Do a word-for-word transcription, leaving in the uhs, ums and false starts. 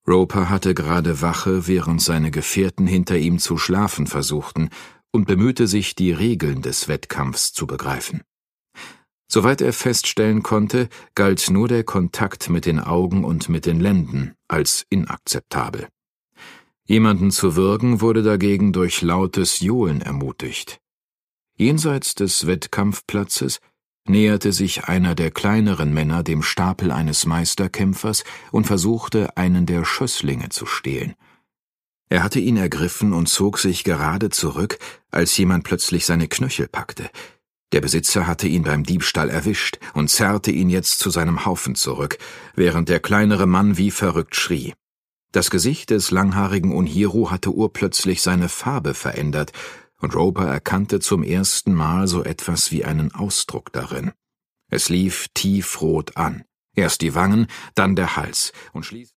Roper hatte gerade Wache, während seine Gefährten hinter ihm zu schlafen versuchten, und bemühte sich, die Regeln des Wettkampfs zu begreifen. Soweit er feststellen konnte, galt nur der Kontakt mit den Augen und mit den Lenden als inakzeptabel. Jemanden zu würgen wurde dagegen durch lautes Johlen ermutigt. Jenseits des Wettkampfplatzes näherte sich einer der kleineren Männer dem Stapel eines Meisterkämpfers und versuchte, einen der Schösslinge zu stehlen. Er hatte ihn ergriffen und zog sich gerade zurück, als jemand plötzlich seine Knöchel packte. Der Besitzer hatte ihn beim Diebstahl erwischt und zerrte ihn jetzt zu seinem Haufen zurück, während der kleinere Mann wie verrückt schrie. Das Gesicht des langhaarigen Unhiro hatte urplötzlich seine Farbe verändert, und Roper erkannte zum ersten Mal so etwas wie einen Ausdruck darin. Es lief tiefrot an, erst die Wangen, dann der Hals und schließlich